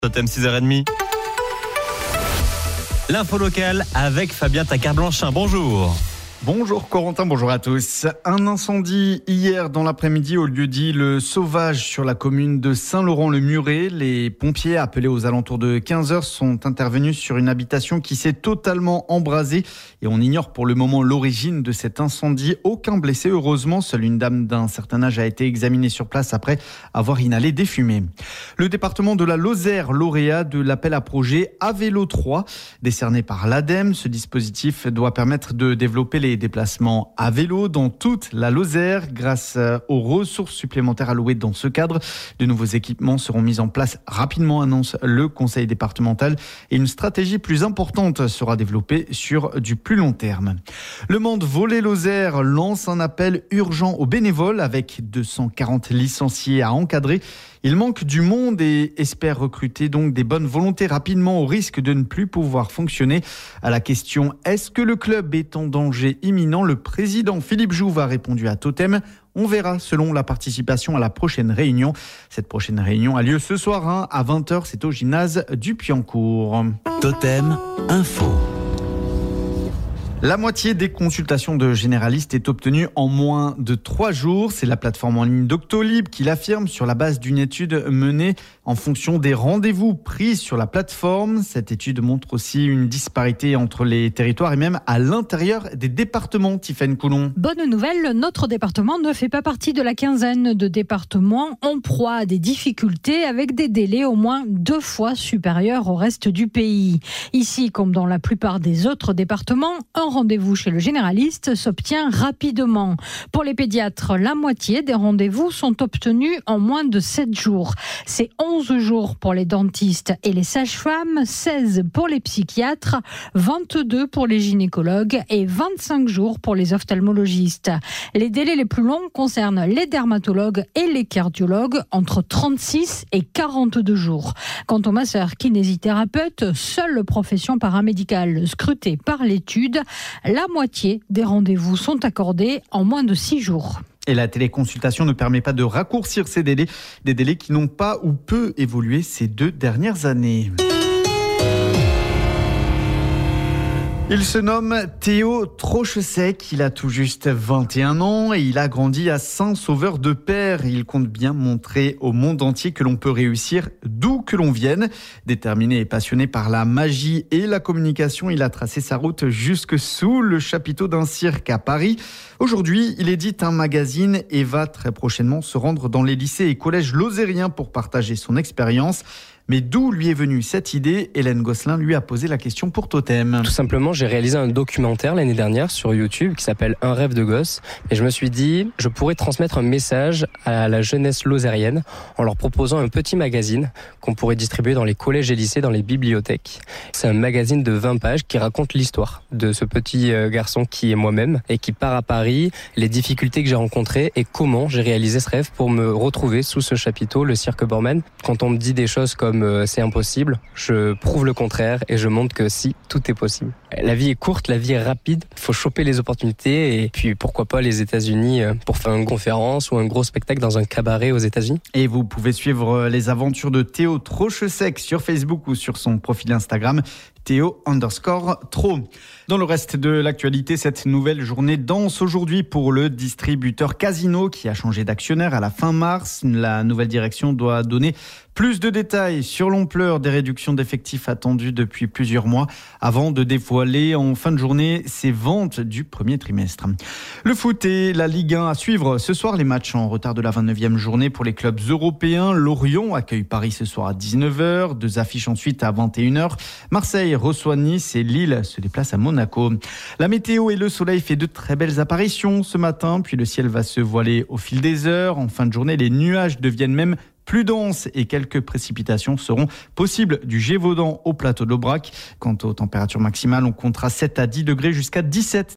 Totem 6h30. L'info locale avec Fabien Tacard-Blanchin. Bonjour. Bonjour Corentin, bonjour à tous. Un incendie hier dans l'après-midi au lieu-dit Le Sauvage sur la commune de Saint-Laurent-le-Muret. Les pompiers appelés aux alentours de 15h sont intervenus sur une habitation qui s'est totalement embrasée et on ignore pour le moment l'origine de cet incendie. Aucun blessé heureusement, seule une dame d'un certain âge a été examinée sur place après avoir inhalé des fumées. Le département de la Lozère, lauréat de l'appel à projet Avélo 3, décerné par l'ADEME. Ce dispositif doit permettre de développer les déplacements à vélo dans toute la Lozère grâce aux ressources supplémentaires allouées dans ce cadre. De nouveaux équipements seront mis en place rapidement, annonce le conseil départemental, et une stratégie plus importante sera développée sur du plus long terme. Le Mande Volley Lozère lance un appel urgent aux bénévoles avec 240 licenciés à encadrer. Il manque du monde et espère recruter donc des bonnes volontés rapidement au risque de ne plus pouvoir fonctionner. À la question « Est-ce que le club est en danger imminent ?», le président Philippe Jouve a répondu à Totem. On verra selon la participation à la prochaine réunion. Cette prochaine réunion a lieu ce soir à 20h, c'est au gymnase du Piancourt. Totem Info. La moitié des consultations de généralistes est obtenue en moins de 3 jours. C'est la plateforme en ligne Doctolib qui l'affirme sur la base d'une étude menée en fonction des rendez-vous pris sur la plateforme. Cette étude montre aussi une disparité entre les territoires et même à l'intérieur des départements. Tiffaine Coulon. Bonne nouvelle, notre département ne fait pas partie de la quinzaine de départements en proie à des difficultés avec des délais au moins 2 fois supérieurs au reste du pays. Ici, comme dans la plupart des autres départements, un rendez-vous chez le généraliste s'obtient rapidement. Pour les pédiatres, la moitié des rendez-vous sont obtenus en moins de 7 jours. C'est 11 jours pour les dentistes et les sages-femmes, 16 pour les psychiatres, 22 pour les gynécologues et 25 jours pour les ophtalmologistes. Les délais les plus longs concernent les dermatologues et les cardiologues, entre 36 et 42 jours. Quant aux masseurs kinésithérapeutes, seule profession paramédicale scrutée par l'étude, la moitié des rendez-vous sont accordés en moins de 6 jours. Et la téléconsultation ne permet pas de raccourcir ces délais, des délais qui n'ont pas ou peu évolué ces 2 dernières années. Il se nomme Théo Trochesec, il a tout juste 21 ans et il a grandi à Saint-Sauveur-de-Père. Il compte bien montrer au monde entier que l'on peut réussir d'où que l'on vienne. Déterminé et passionné par la magie et la communication, il a tracé sa route jusque sous le chapiteau d'un cirque à Paris. Aujourd'hui, il édite un magazine et va très prochainement se rendre dans les lycées et collèges lozériens pour partager son expérience. Mais d'où lui est venue cette idée ? Hélène Gosselin lui a posé la question pour Totem. Tout simplement, j'ai réalisé un documentaire l'année dernière sur YouTube qui s'appelle Un rêve de gosse. Et je me suis dit, je pourrais transmettre un message à la jeunesse lozérienne en leur proposant un petit magazine qu'on pourrait distribuer dans les collèges et lycées, dans les bibliothèques. C'est un magazine de 20 pages qui raconte l'histoire de ce petit garçon qui est moi-même et qui part à Paris, les difficultés que j'ai rencontrées et comment j'ai réalisé ce rêve pour me retrouver sous ce chapiteau, le cirque Borman. Quand on me dit des choses comme c'est impossible, je prouve le contraire et je montre que si, tout est possible. La vie est courte, la vie est rapide, il faut choper les opportunités et puis pourquoi pas les États-Unis pour faire une conférence ou un gros spectacle dans un cabaret aux États-Unis. Et vous pouvez suivre les aventures de Théo Trochesec sur Facebook ou sur son profil Instagram Théo_Tro. Dans le reste de l'actualité, cette nouvelle journée danse aujourd'hui pour le distributeur Casino qui a changé d'actionnaire à la fin mars. La nouvelle direction doit donner plus de détails sur l'ampleur des réductions d'effectifs attendues depuis plusieurs mois avant de dévoiler en fin de journée ses ventes du premier trimestre. Le foot et la Ligue 1 à suivre ce soir, les matchs en retard de la 29e journée pour les clubs européens. Lorient accueille Paris ce soir à 19h, 2 affiches ensuite à 21h. Marseille reçoit Nice et Lille se déplace à Monaco. La météo et le soleil fait de très belles apparitions ce matin, puis le ciel va se voiler au fil des heures. En fin de journée, les nuages deviennent même plus dense et quelques précipitations seront possibles du Gévaudan au plateau de l'Aubrac. Quant aux températures maximales, on comptera 7 à 10 degrés jusqu'à 17